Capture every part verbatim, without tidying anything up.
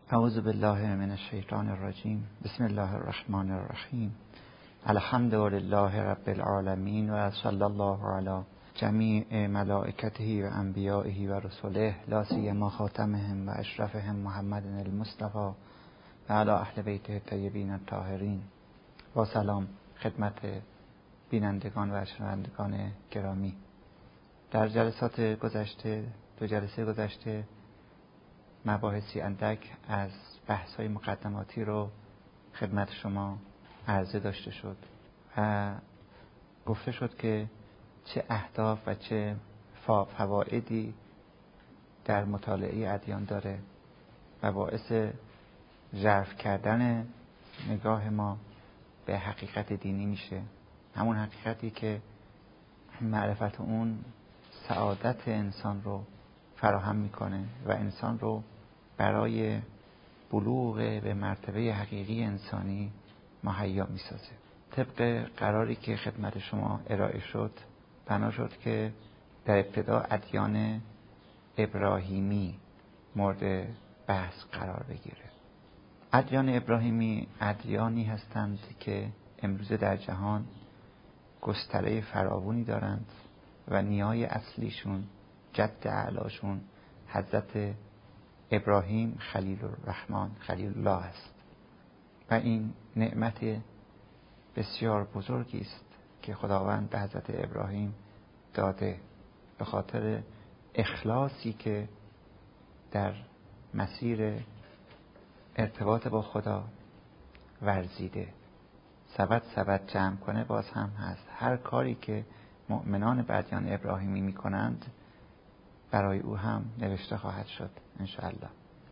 اعوذ بالله من الشیطان الرجیم. بسم الله الرحمن الرحیم. الحمد لله رب العالمین و صلی الله علی جمیع ملائکته و انبیائه و رسله لا سیما خاتمهم و اشرفهم محمد المصطفی و علی اهل بیته الطیبین الطاهرین. با سلام خدمت بینندگان و شنوندگان گرامی. در جلسات گذشته دو جلسه گذشته مباحثی اندک از بحث‌های مقدماتی رو خدمت شما عرضه داشته شد و گفته شد که چه اهداف و چه فوایدی در مطالعه ادیان داره و باعث ژرف کردن نگاه ما به حقیقت دینی میشه، همون حقیقتی که معرفت اون سعادت انسان رو فراهم میکنه و انسان رو برای بلوغ به مرتبه حقیقی انسانی مهیا میسازه. طبق قراری که خدمت شما ارائه شد بنا شد که در ابتدا ادیان ابراهیمی مورد بحث قرار بگیره. ادیان ابراهیمی ادیانی هستند که امروز در جهان گستره فراوانی دارند و نیای اصلیشون جد اعلاشون حضرت ابراهیم خلیل الرحمن خلیل الله است و این نعمت بسیار بزرگی است که خداوند به حضرت ابراهیم داده به خاطر اخلاصی که در مسیر ارتباط با خدا ورزیده. سبد سبد جمع کنه باز هم هست. هر کاری که مؤمنان ادیان ابراهیمی می کنند برای او هم نوشته خواهد شد انشاءالله.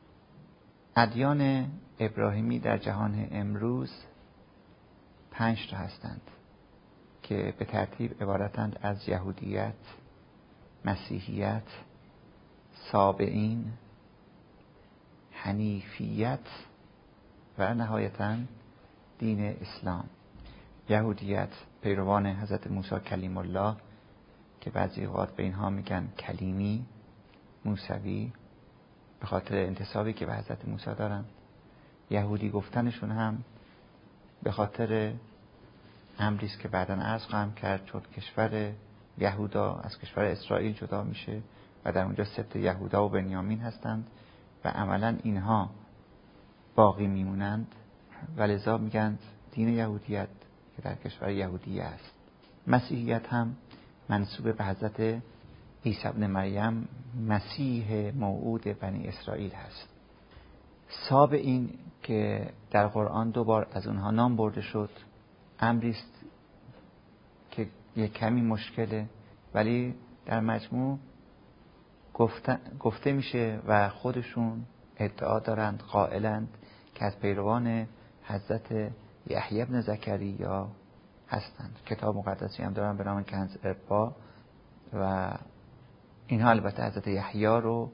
ادیان ابراهیمی در جهان امروز پنج تا هستند که به ترتیب عبارتند از یهودیت، مسیحیت، سابعین، حنیفیت و نهایتاً دین اسلام. یهودیت پیروان حضرت موسی کلیم الله که بعضی اوقات به اینها میگن کلیمی، موسوی، به خاطر انتسابی که به حضرت موسی دارن. یهودی گفتنشون هم به خاطر امری است که بعداً عرض خواهم کرد، چون کشور یهودا از کشور اسرائیل جدا میشه و در اونجا سبط یهودا و بنیامین هستند و عملاً اینها باقی میمونند و لذا میگن دین یهودیت که در کشور یهودیه است. مسیحیت هم منسوب به حضرت عیسی ابن مریم مسیح موعود بنی اسرائیل هست. سابعین که در قرآن دو بار از اونها نام برده شد امری است که یک کمی مشکله، ولی در مجموع گفته, گفته میشه و خودشون ادعا دارند قائلند که از پیروان حضرت یحیی ابن زکریا هستند. کتاب مقدسی هم دارن به نام کنز اربا و اینها البته حضرت یحیی رو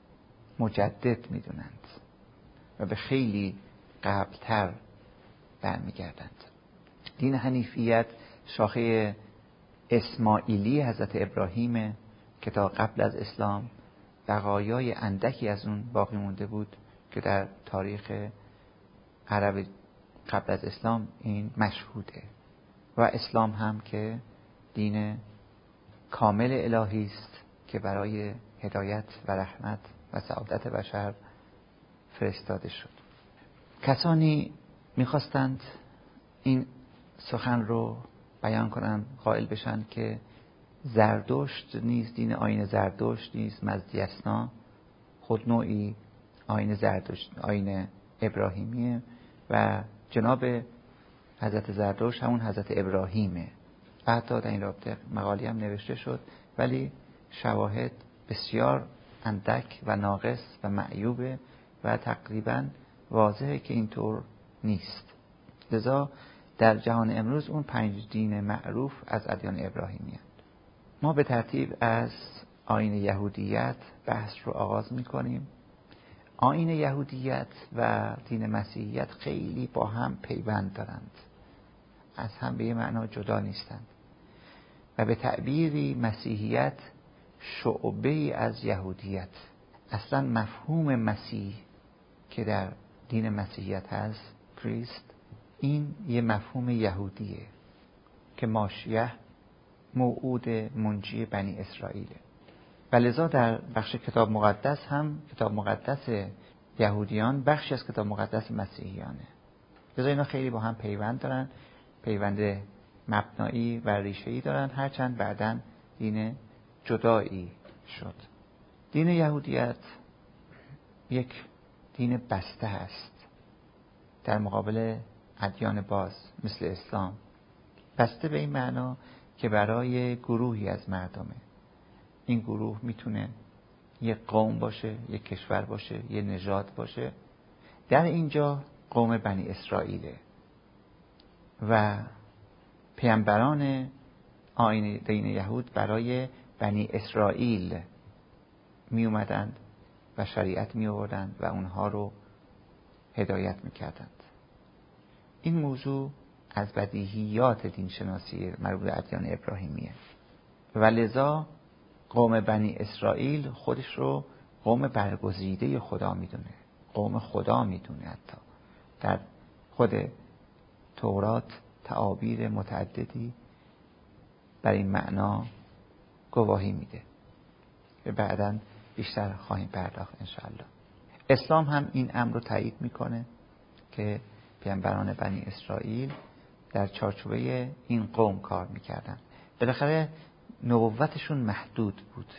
مجدد میدونند و به خیلی قبلتر برمیگردند. دین حنیفیت شاخه اسماعیلی حضرت ابراهیم که تا قبل از اسلام بقایای اندکی از اون باقی مونده بود که در تاریخ عرب قبل از اسلام این مشهوده و اسلام هم که دین کامل الهی است که برای هدایت و رحمت و سعادت بشر فرستاده شد. کسانی میخواستند این سخن رو بیان کنند، قائل بشن که زردشت نیز دین آیین زردشت نیز مزدیسنا خود نوعی آیین زردشت آیین ابراهیمیه و جناب حضرت زردشت همون حضرت ابراهیمه. حتی در این رابطه مقالی هم نوشته شد ولی شواهد بسیار اندک و ناقص و معیوبه و تقریبا واضحه که اینطور نیست. لذا در جهان امروز اون پنج دین معروف از ادیان ابراهیمی هست. ما به ترتیب از آیین یهودیت بحث رو آغاز میکنیم. آیین یهودیت و دین مسیحیت خیلی با هم پیوند دارند، از هم به یه معنا جدا نیستند و به تعبیری مسیحیت شعبه از یهودیت. اصلا مفهوم مسیح که در دین مسیحیت هست، کریست، این یه مفهوم یهودیه که ماشیه موعود منجی بنی اسرائیله و لذا در بخش کتاب مقدس هم کتاب مقدس یهودیان بخشی از کتاب مقدس مسیحیانه. لذا اینا خیلی با هم پیوند دارن، پیوند مبنایی و ریشه‌ای دارن، هرچند بعداً دین جدایی شد. دین یهودیت یک دین بسته است در مقابل ادیان باز مثل اسلام. بسته به این معنا که برای گروهی از مردمه. این گروه میتونه یک قوم باشه، یک کشور باشه، یک نژاد باشه. در اینجا قوم بنی اسرائیله و پیامبران آیین دین یهود برای بنی اسرائیل می اومدند و شریعت می آوردند و اونها رو هدایت می کردند. این موضوع از بدیهیات دین شناسی مربوط به ادیان ابراهیمیه و لذا قوم بنی اسرائیل خودش رو قوم برگزیده خدا میدونه، قوم خدا میدونه. حتی در خود تورات تعابیر متعددی بر این معنا گواهی میده که بعداً بیشتر خواهیم پرداخت انشاءالله. اسلام هم این امر رو تایید میکنه که پیامبران بنی اسرائیل در چارچوبه این قوم کار میکردن. بالاخره نبوتشون محدود بود.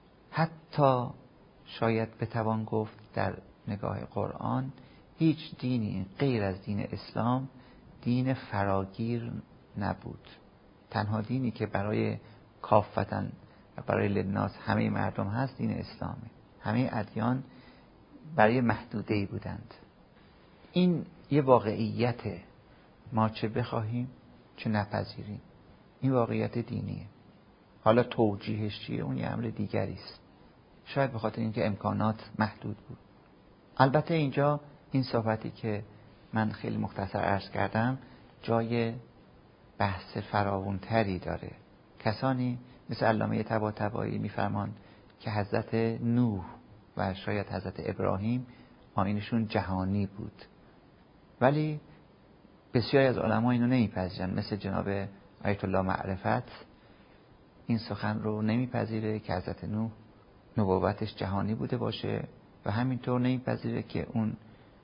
حتی شاید بتوان گفت در نگاه قرآن هیچ دینی غیر از دین اسلام دین فراگیر نبود. تنها دینی که برای کافتن و برای للناس همه مردم هست دین اسلامه. همه ادیان برای محدوده‌ای بودند. این یه واقعیته، ما چه بخواهیم چه نپذیریم، این واقعیت دینیه. حالا توجیهش چیه اون یه امر دیگری است. شاید به خاطر اینکه امکانات محدود بود. البته اینجا این صحبتی که من خیلی مختصر عرض کردم جای بحث فراوان‌تری داره. کسانی مثل علامه طباطبایی میفرمان که حضرت نوح و شاید حضرت ابراهیم آیینشون جهانی بود، ولی بسیاری از علما اینو نمیپذیرن. مثل جناب آیت الله معرفت این سخن رو نمیپذیره که حضرت نوح نبوتش جهانی بوده باشه و همینطور نمیپذیره که اون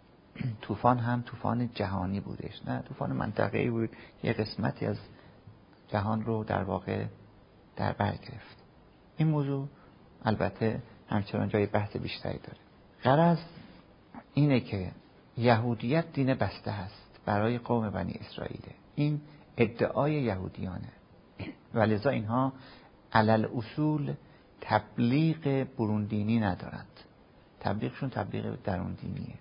طوفان هم طوفان جهانی بودش. نه، طوفان منطقه‌ای بود که یه قسمتی از جهان رو در واقع در بر گرفت. این موضوع البته همچنان جای بحث بیشتری داره. غرض اینه که یهودیت دین بسته هست برای قوم بنی اسرائیل. این ادعای یهودیانه و لذا اینها علل اصول تبلیغ برون دینی ندارند. تبلیغشون تبلیغ درون دینیه.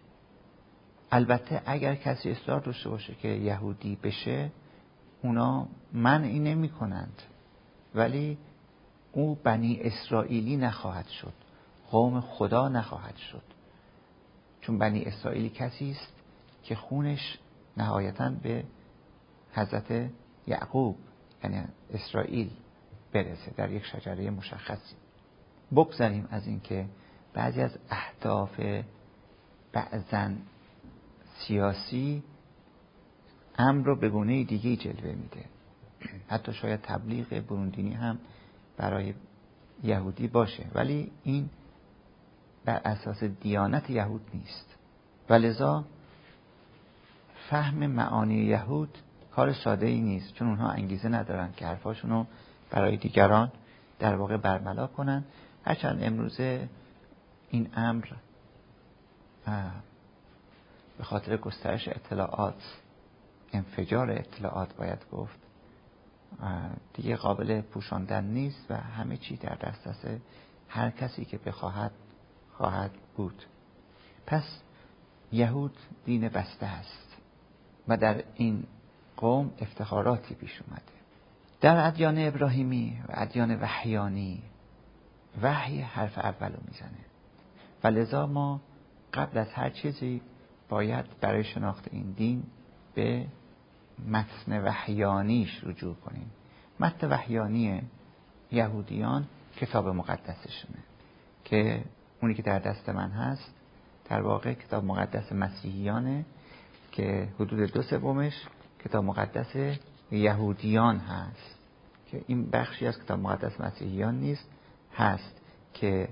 البته اگر کسی اصرار داشته باشه که یهودی بشه، اونا منعی نمی کنند، ولی او بنی اسرائیلی نخواهد شد، قوم خدا نخواهد شد. چون بنی اسرائیلی کسی است که خونش نهایتاً به حضرت یعقوب یعنی اسرائیل برسه در یک شجره مشخصی. بگذاریم از این که بعضی از اهداف بعضاً سیاسی امر رو به گونه دیگه جلوه میده. حتی شاید تبلیغ بروندینی هم برای یهودی باشه، ولی این بر اساس دیانت یهود نیست و لذا فهم معانی یهود کار ساده ای نیست، چون اونها انگیزه ندارن که حرفاشونو برای دیگران در واقع برملا کنن. هرچند امروزه این امر به خاطر گسترش اطلاعات، انفجار اطلاعات باید گفت، دیگه قابل پوشاندن نیست و همه چی در دسترس هر کسی که بخواهد خواهد بود. پس یهود دین بسته است و در این قوم افتخاراتی پیش اومده. در ادیان ابراهیمی و ادیان وحیانی وحی حرف اولو میزنه و لذا ما قبل از هر چیزی باید برای شناخت این دین به متن وحیانیش رجوع کنیم. متن وحیانی یهودیان کتاب مقدسشونه که اونی که در دست من هست در واقع کتاب مقدس مسیحیانه که حدود دو سومش کتاب مقدس یهودیان هست، که این بخشی از کتاب مقدس مسیحیان نیست، هست که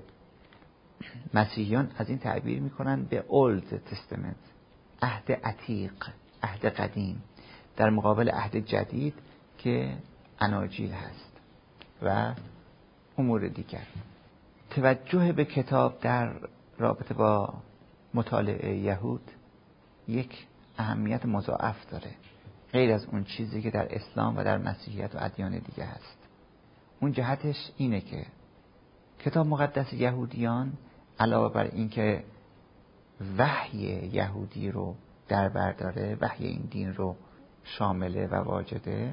مسیحیان از این تعبیر میکنن به اولد تستمنت، عهد عتیق، عهد قدیم، در مقابل عهد جدید که اناجیل هست و امور دیگر. توجه به کتاب در رابطه با مطالعه یهود یک اهمیت مضاعف داره، غیر از اون چیزی که در اسلام و در مسیحیت و ادیان دیگه هست. اون جهتش اینه که کتاب مقدس یهودیان علاوه بر اینکه وحی یهودی رو در بر داره، وحی این دین رو شامله و واجده،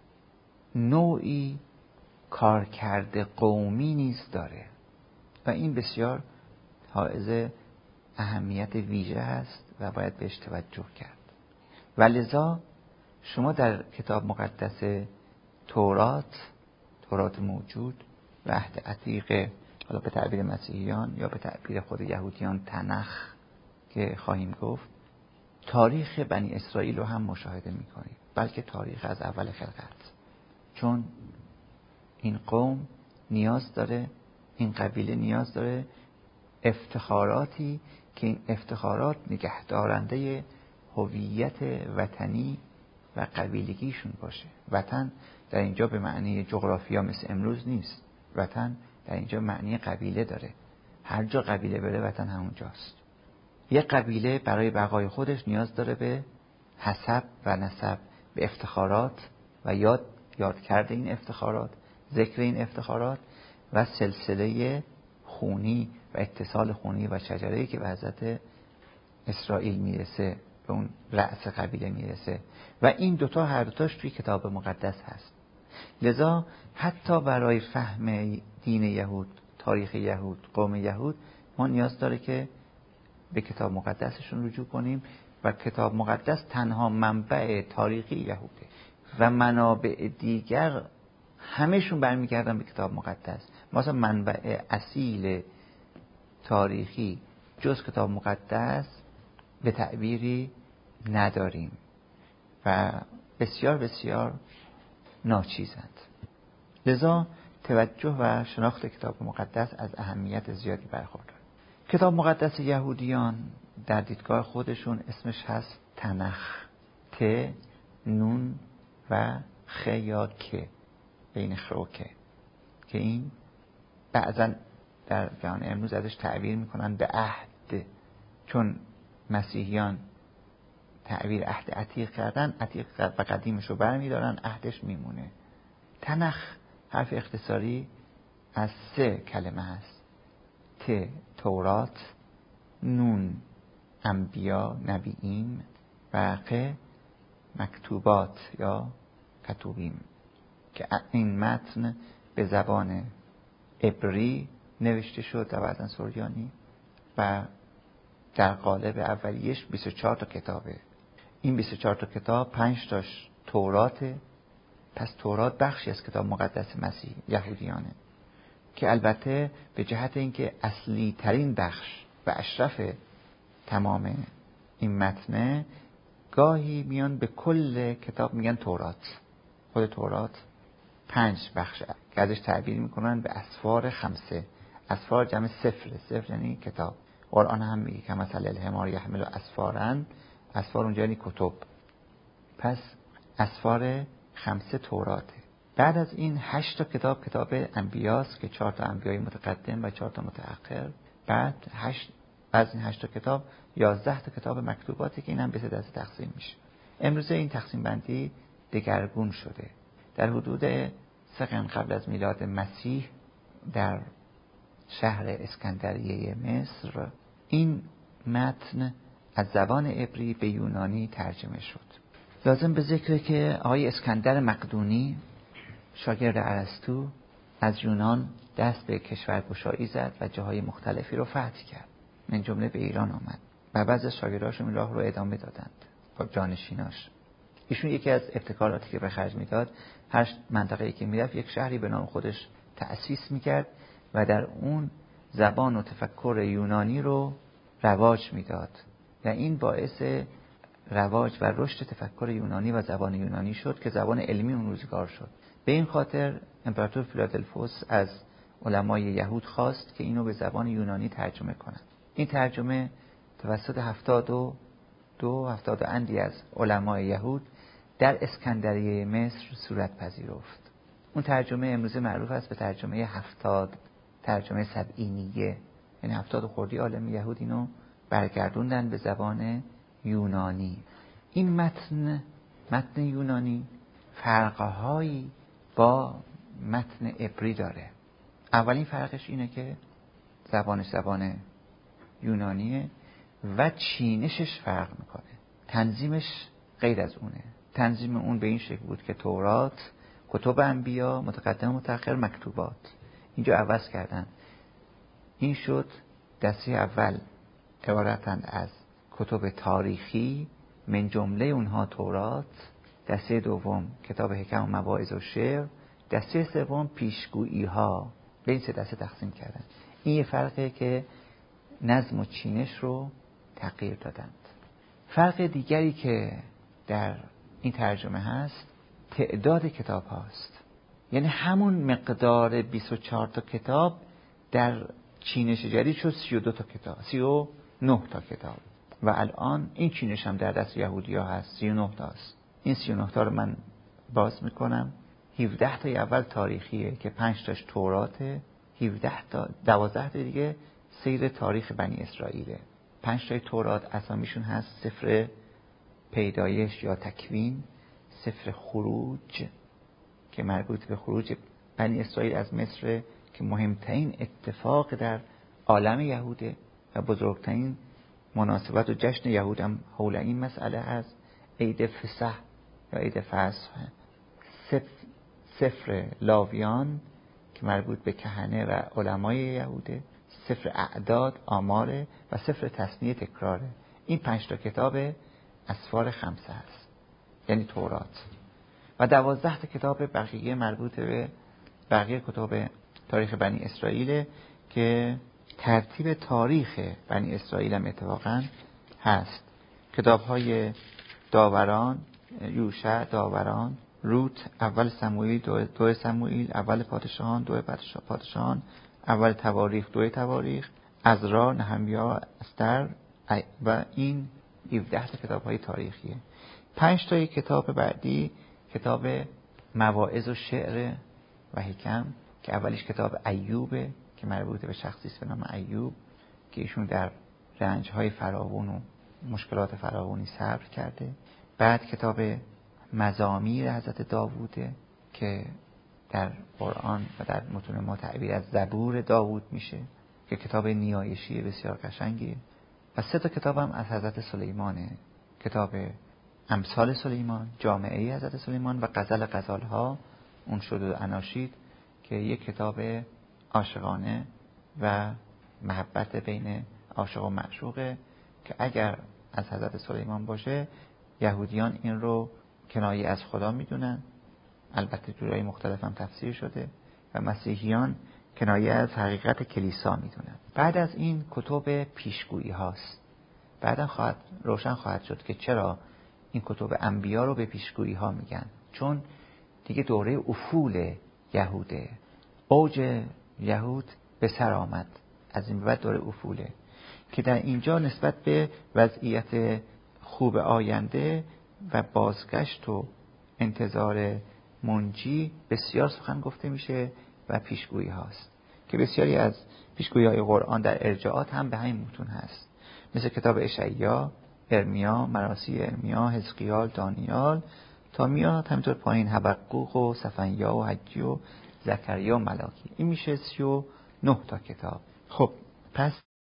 نوعی کارکرد قومی نیز داره و این بسیار حائز اهمیت ویژه هست و باید بهش توجه کرد. و لذا شما در کتاب مقدس تورات، تورات موجود و عهد عتیق، حالا به تعبیر مسیحیان یا به تعبیر خود یهودیان تنخ که خواهیم گفت، تاریخ بنی اسرائیل رو هم مشاهده می‌کنید، بلکه تاریخ از اول خلقت. چون این قوم نیاز داره، این قبیله نیاز داره افتخاراتی که این افتخارات نگهدارنده هویت وطنی و قبیلگیشون باشه. وطن در اینجا به معنی جغرافیا مثل امروز نیست، وطن در اینجا معنی قبیله داره. هر جا قبیله بره وطن همونجاست. یک قبیله برای بقای خودش نیاز داره به حسب و نسب، به افتخارات و یاد یاد کرده این افتخارات، ذکر این افتخارات و سلسله خونی و اتصال خونی و شجره‌ای که به حضرت اسرائیل میرسه، به اون رأس قبیله میرسه و این دوتا هر دوتاش توی کتاب مقدس هست. لذا حتی برای فهم دین یهود، تاریخ یهود، قوم یهود، ما نیاز داره که به کتاب مقدسشون رجوع کنیم و کتاب مقدس تنها منبع تاریخی یهوده و منابع دیگر همهشون برمیگردن به کتاب مقدس. مثلا منبع اصیل تاریخی جز کتاب مقدس به تعبیری نداریم و بسیار بسیار ناچیزند. لذا توجه و شناخت کتاب مقدس از اهمیت زیادی برخوردار. کتاب مقدس یهودیان در دیدگاه خودشون اسمش هست تنخ، ت، نون و خ یا که، بین خ و که، که این بعضا در جهان امروز ازش تعبیر میکنن به عهد، چون مسیحیان تعبیر عهد عتیق کردن، عتیق و قدیمش رو برمیدارن، عهدش میمونه. تنخ حرف اختصاری از سه کلمه هست: ت تورات، نون انبیا نبییم و ق مکتوبات یا کتوبیم، که این متن به زبان عبری نوشته شد و بعداً سریانی و در قالب اولیش بیست و چهار تا کتابه. این بیست و چهار تا کتاب پنج تاش توراته، پس تورات بخشی از کتاب مقدس مسیح یهودیانه که البته به جهت اینکه اصلی ترین بخش و اشرف تمام این متنه، گاهی میان به کل کتاب میگن تورات. خود تورات پنج بخش که ازش تعبیر میکنن به اسفار خمسه. اسفار جمع سفر، سفر یعنی کتاب. قرآن هم میگه که مثلا الحمار یحمل اسفارن، اسفار اونجا یعنی کتب. پس اسفار خمسه توراته. بعد از این هشت تا کتاب کتاب انبیاست که چهار تا انبیای متقدم و چهار تا متأخر. بعد هشت از این هشت تا کتاب یازده تا کتاب مکتوباتی که این هم به سه دسته تقسیم میشه. امروزه این تقسیم بندی دگرگون شده. در حدود سه قرن قبل از میلاد مسیح در شهر اسکندریه مصر این متن از زبان عبری به یونانی ترجمه شد. لازم به ذکره که آقای اسکندر مقدونی شاگرد ارسطو از یونان دست به کشورگشایی زد و جاهای مختلفی رو فتح کرد، من جمله به ایران آمد و بعضی از شاگرداش این راه رو ادامه دادند با جانشیناش. ایشون یکی از ابتکاراتی که به خرج میداد، هر منطقه‌ای که میرفت یک شهری به نام خودش تأسیس میکرد و در اون زبان و تفکر یونانی رو رواج میداد و این باعث رواج و رشد تفکر یونانی و زبان یونانی شد که زبان علمی اون روزگار شد. به این خاطر امپراتور فیلادلفوس از علمای یهود خواست که اینو به زبان یونانی ترجمه کنند. این ترجمه توسط هفتاد و دو هفتاد و اندی از علمای یهود در اسکندریه مصر صورت پذیرفت. اون ترجمه امروزه معروف است به ترجمه هفتاد، ترجمه سبعینیه، یعنی هفتاد خردی عالم یهود اینو برگردوندن به زبان یونانی. این متن متن یونانی فرق‌هایی با متن عبری داره. اولین فرقش اینه که زبانش زبان یونانیه و چینشش فرق میکنه. تنظیمش غیر از اونه. تنظیم اون به این شکل بود که تورات، کتب انبیا، متقدم و متأخر، مکتوبات، اینجا عوض کردن. این شد دسته اول عبارتند از کتب تاریخی، من جمله اونها تورات. دسته دوم کتاب حکم و مواعظ و شعر. دسته سوم پیشگویی ها. به این سه دسته تقسیم کردن. این یه فرقه که نظم و چینش رو تغییر دادند. فرق دیگری که در این ترجمه هست تعداد کتاب هاست. یعنی همون مقدار بیست و چهار تا کتاب در چینش جدید شد سی و دو تا کتاب، سی و نه تا کتاب و الان این چینش هم در دست یهودی ها هست، سی و نه تا است. این سی و نه تا رو من باز میکنم. هفده تا اول تاریخیه که پنج تاش توراته، هفده تا دوازده تا دیگه سیر تاریخ بنی اسرائیله. پنج تای تورات اسامیشون هست سفر پیدایش یا تکوین، سفر خروج که مربوط به خروج بنی اسرائیل از مصر که مهمترین اتفاق در عالم یهوده و بزرگترین مناسبت و جشن یهود هم حول این مسئله هست. عید فسح یا عید فصح. سفر لاویان که مربوط به کهنه و علمای یهوده، سفر اعداد آماره و سفر تثنیه تکراره. این پنج تا کتاب اسفار خمسه هست، یعنی تورات، و دوازده تا کتاب بقیه مربوط به بقیه کتاب تاریخ بنی اسرائیل که ترتیب تاریخ بنی اسرائیل هم اتفاقا هست. کتاب های داوران، یوشع، داوران، روت، اول سموئیل، دو, دو سموئیل، اول پادشاهان، دو پادشاهان، اول تواریخ، دو تواریخ، عزرا، نهمیا، استر و این هفده تا کتاب های تاریخیه. پنج تا کتاب بعدی کتاب مواعظ و شعر و حکم که اولیش کتاب ایوبه که مربوط به شخصی است به نام ایوب که ایشون در رنج‌های فراوان و مشکلات فراوانی صبر کرده. بعد کتاب مزامیر حضرت داووده که در قرآن و در متون ما تعبیر از زبور داوود میشه که کتاب نیایشی بسیار قشنگیه. و سه تا کتاب هم از حضرت سلیمانه، کتاب امثال سلیمان، جامعه حضرت سلیمان و غزل غزالها، اون شد اناشید که یک کتاب عاشقانه و محبت بین عاشق و معشوقه که اگر از حضرت سلیمان باشه یهودیان این رو کنایه از خدا میدونن، البته جورای مختلف هم تفسیر شده، و مسیحیان کنایه از حقیقت کلیسا میدونن. بعد از این کتب پیشگویی هاست. بعدا خواهد روشن خواهد شد که چرا این کتب انبیا رو به پیشگویی ها میگن، چون دیگه دوره افول یهوده، اوج یهود به سر آمد، از این بعد دوره افوله که در اینجا نسبت به وضعیت خوب آینده و بازگشت و انتظار منجی بسیار سخن گفته میشه و پیشگویی هاست که بسیاری از پیشگویی های قرآن در ارجاعات هم به همین متون هست، مثل کتاب اشعیا، ارمیا، مراثی ارمیا، حزقیال، دانیال تا میاد همینطور پایین حبقوق و صفنیا و حجی و زکریا و ملاکی. این میشه سی و نه تا کتاب. خب پس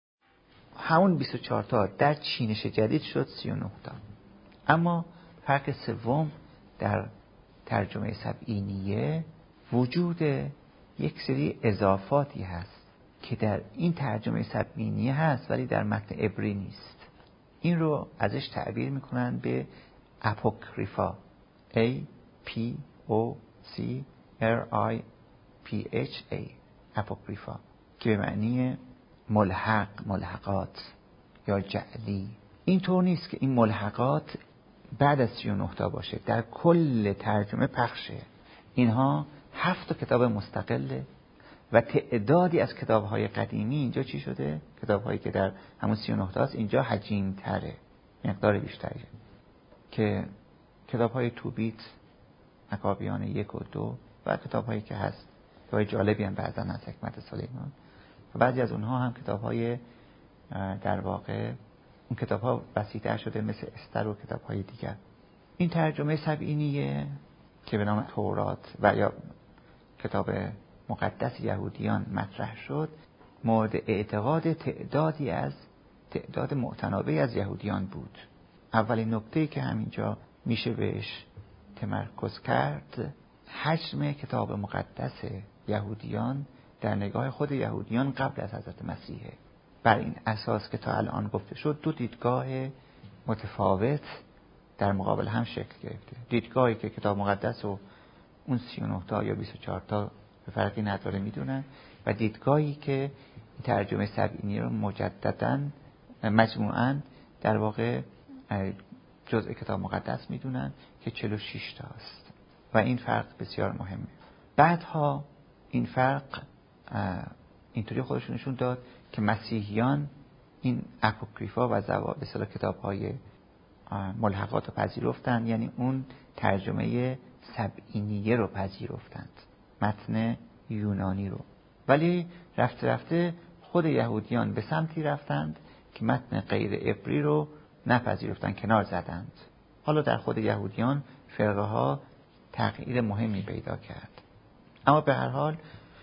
همون بیست و چهار تا در چینش جدید شد سی و نه تا. اما فرق سوم در ترجمه سبعینیه وجود یک سری اضافاتی هست که در این ترجمه سبعینیه هست ولی در متن عبری نیست. این رو ازش تعبیر میکنن به اپوکریفا، A P O C R I P H A، اپوکریفا که به معنی ملحق، ملحقات یا جعلی. اینطور نیست که این ملحقات بعد از سی و نه تا باشه، در کل ترجمه پخشه. اینها هفت تا کتاب مستقله و تعدادی از کتاب‌های قدیمی اینجا چی شده؟ کتاب‌هایی که در همون سی و نه تاست اینجا حجیم‌تره، مقدار بیشتریه، که کتاب‌های توبیت، مکابیان یک و دو و کتاب‌هایی که هست کتاب‌های جالبی هم بعضا از حکمت سلیمان و بعضی از اونها هم کتاب‌های در واقع اون کتاب‌ها وسیع‌تر شده مثل استر و کتاب‌های دیگر. این ترجمه سبعینیه که به نام تورات و یا کتاب مقدس یهودیان مطرح شد، مورد اعتقاد تعدادی از تعداد معتنابی از یهودیان بود. اولین نکته‌ای که همینجا میشه بهش تمرکز کرد، حجم کتاب مقدس یهودیان در نگاه خود یهودیان قبل از حضرت مسیحه. بر این اساس که تا الان گفته شد دو دیدگاه متفاوت در مقابل هم شکل گرفته. دیدگاهی که کتاب مقدس و اون سی و نه تا یا بیست و چهار تا به فرقی نداره میدونن و دیدگاهی که این ترجمه سبعینی رو مجدداً مجموعاً در واقع جزء کتاب مقدس میدونن که چهل و شش تا است و این فرق بسیار مهمه. بعدها این فرق اینطوری خودشونشون داد که مسیحیان این اپوکریفا و زوابط اصطلاح کتاب‌های ملحقات رو پذیرفتند، یعنی اون ترجمه سبعینیه رو پذیرفتند، متن یونانی رو. ولی رفته رفته خود یهودیان به سمتی رفتند که متن غیر عبری رو نپذیرفتند، کنار زدند. حالا در خود یهودیان فرقه ها تغییر مهمی پیدا کرد، اما به هر حال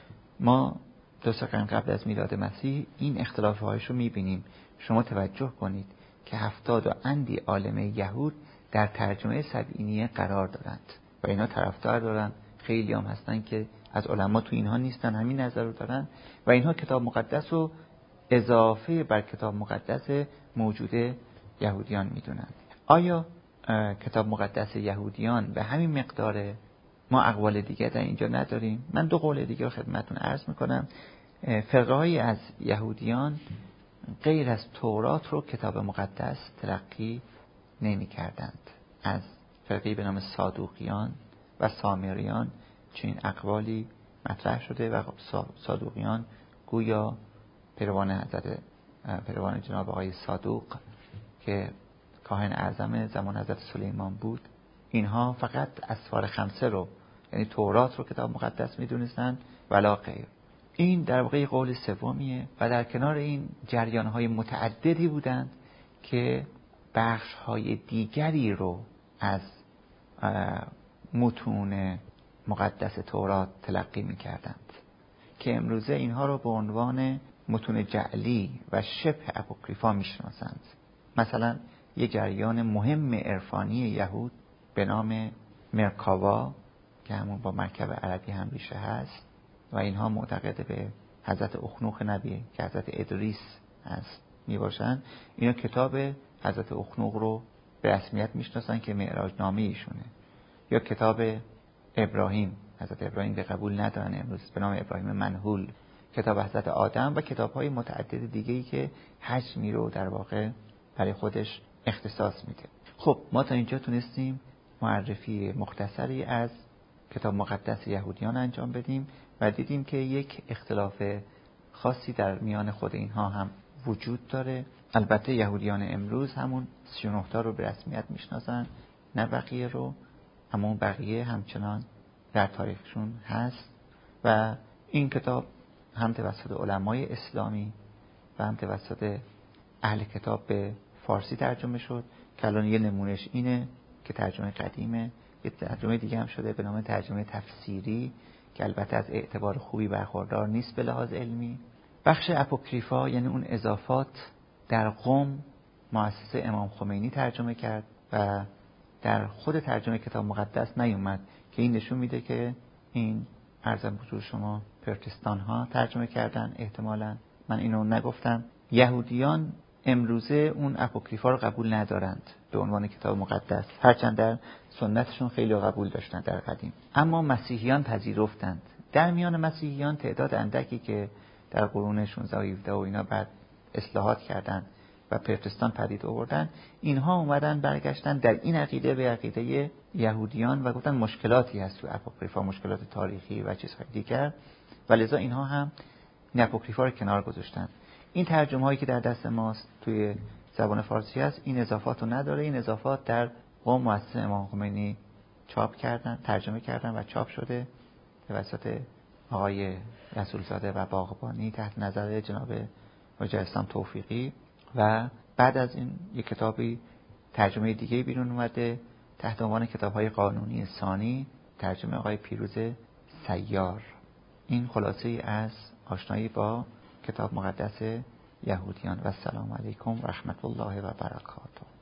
ما دو سه قرن قبل از میلاد مسیح این اختلاف هایش رو میبینیم. شما توجه کنید که هفتاد و اندی عالم یهود در ترجمه سبعینیه قرار دارند و اینا طرفدار دارن. خیلی هم هستن که از علما تو اینها نیستن، همین نظر رو دارن و اینها کتاب مقدس رو اضافه بر کتاب مقدس موجود یهودیان میدونن. آیا کتاب مقدس یهودیان به همین مقداره؟ ما اقوال دیگه در اینجا نداریم. من دو قول دیگه رو خدمتتون عرض میکنم. فرقه هایی از یهودیان غیر از تورات رو کتاب مقدس تلقی نمی کردند. از فرقی به نام صادوقیان و سامریان چنین اقوالی مطرح شده و صادوقیان گویا پیروان حضرت پیروان جناب آقای صادوق که کاهن اعظم زمان حضرت سلیمان بود، اینها فقط اسفار خمسه رو یعنی تورات رو کتاب مقدس میدونستن ولا غیر. این در واقع قول سومیه و در کنار این جریان‌های متعددی بودند که بخش‌های دیگری رو از متون مقدس تورات تلقی می‌کردند که امروزه اینها رو به عنوان متون جعلی و شبه اپوکریفا می‌شناسند. مثلا یک جریان مهم عرفانی یهود به نام مرکاوا که همون با مرکب عربی هم ریشه هست و اینها معتقد به حضرت اخنوخ نبی که حضرت ادریس هست می باشن. اینا کتاب حضرت اخنوخ رو به رسمیت میشناسن که معراج نامه ایشونه، یا کتاب ابراهیم، حضرت ابراهیم به قبول ندارن امروز به نام ابراهیم منحول، کتاب حضرت آدم و کتاب‌های متعدد دیگه‌ای که حجمی رو در واقع برای خودش اختصاص میده. خب ما تا اینجا تونستیم معرفی مختصری از کتاب مقدس یهودیان انجام بدیم و دیدیم که یک اختلاف خاصی در میان خود اینها هم وجود داره. البته یهودیان امروز همون سی و نه تا رو به رسمیت میشناسن، نه بقیه رو، اما بقیه همچنان در تاریخشون هست و این کتاب هم توسط علمای اسلامی و هم توسط اهل کتاب به فارسی ترجمه شد که الان یه نمونهش اینه که ترجمه قدیمه. یه ترجمه دیگه هم شده به نام ترجمه تفسیری که البته از اعتبار خوبی برخوردار نیست به لحاظ علمی. بخش اپوکریفا یعنی اون اضافات در قم مؤسسه امام خمینی ترجمه کرد و در خود ترجمه کتاب مقدس نیومد که این نشون میده که این عرضم حضور شما پروتستان ها ترجمه کردن احتمالاً. من اینو نگفتم. یهودیان امروزه اون اپوکریفا رو قبول ندارند به عنوان کتاب مقدس، هرچند در سنتشون خیلی قبول داشتن در قدیم. اما مسیحیان پذیرفتند. در میان مسیحیان تعداد اندکی که در قرون شانزده و هفده و اینا بعد اصلاحات کردن و پروتستان پدید آوردن، اینها اومدن برگشتن در این عقیده به عقیده یهودیان و گفتن مشکلاتی هست تو اپوکریفا، مشکلات تاریخی و چیزهای دیگر، و لذا اینها هم این اپوکریفا رو کنار گذاشتن. این ترجمه هایی که در دست ماست توی زبان فارسی هست این اضافات رو نداره. این اضافات در قم مؤسسه امام خمینی چاپ کردن، ترجمه کردن و چاپ شده توسط آقای رسولزاده و باغبانی تحت نظر جناب حاجی اسلام توفیقی، و بعد از این یک کتابی ترجمه دیگه بیرون اومده تحت عنوان کتاب‌های قانونی ثانی، ترجمه آقای پیروز سیار. این خلاصه از آشنایی با کتاب مقدس یهودیان و السلام علیکم و رحمت الله و برکاته.